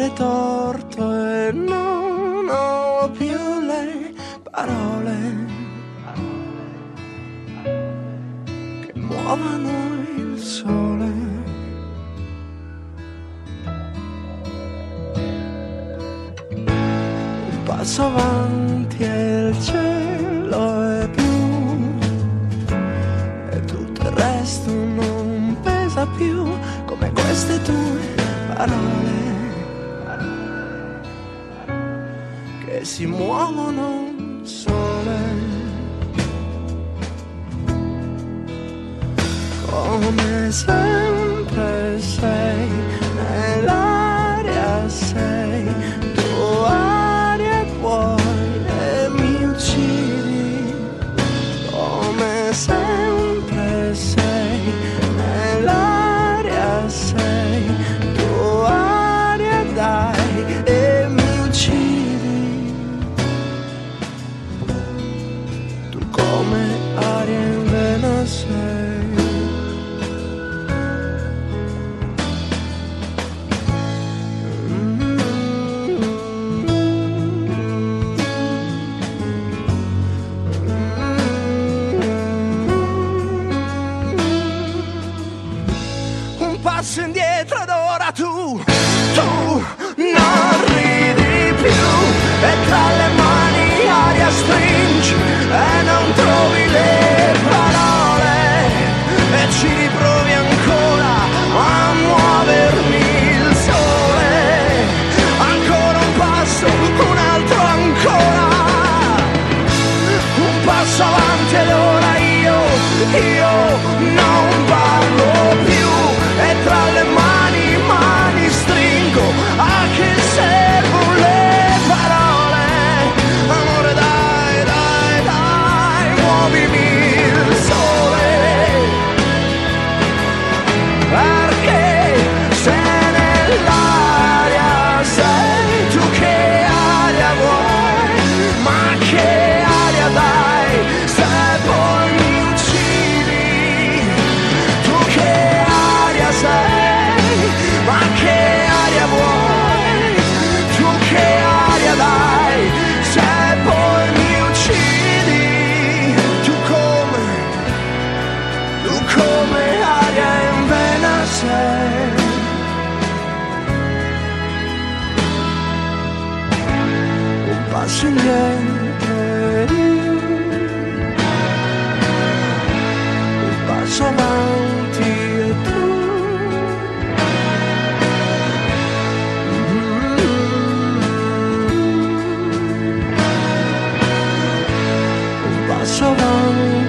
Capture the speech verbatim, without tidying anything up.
avere torto e non ho più le parole che muovano il sole. Un passo avanti e il cielo è blu e tutto il resto non pesa più come queste tue parole che si muovono sole, come sempre sei nell'aria, sei tu aria e vuoi e mi uccidi, come sempre sei nell'aria, sei tu aria dai e mi uccidi, tu come aria in vena sei. Passo indietro ed ora tu, tu non ridi più e tra le mani aria stringi e non trovi le parole e ci riprovi ancora a muovermi il sole, ancora un passo, un altro ancora, un passo avanti ed ora io, io non parlo più. E tra le mani, mani stringo a che servono le parole. Amore dai, dai, dai, muovimi il sole, perché se nell'aria sei tu che aria vuoi, ma che aria dai, se poi mi uccidi, tu che sei, ma che aria vuoi, tu che aria dai, se poi mi uccidi, tu come, tu come aria in vena sei. Un passo indietro e io, un passo avanti e tu. So long